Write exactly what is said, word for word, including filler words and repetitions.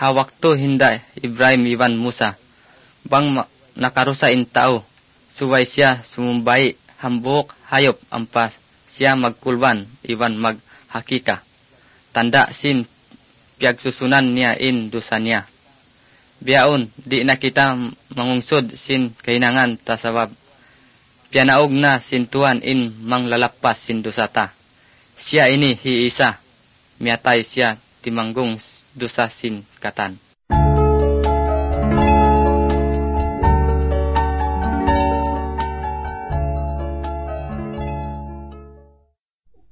hawak to hinda Ibrahim iwan Musa. Bang ma- nakarusa in tao, suway siya sumumbay hambuk hayop ampas siya magkulban iwan maghakika. Tanda sin piyagsusunan niya in dusa niya. Biyaon, di na kita mangungsod sin kahinangan tasabab. Piyanaog na sintuan in manglalapas sin dusata. Siya ini hiisa, miyatay siya timanggong dusa sin katan.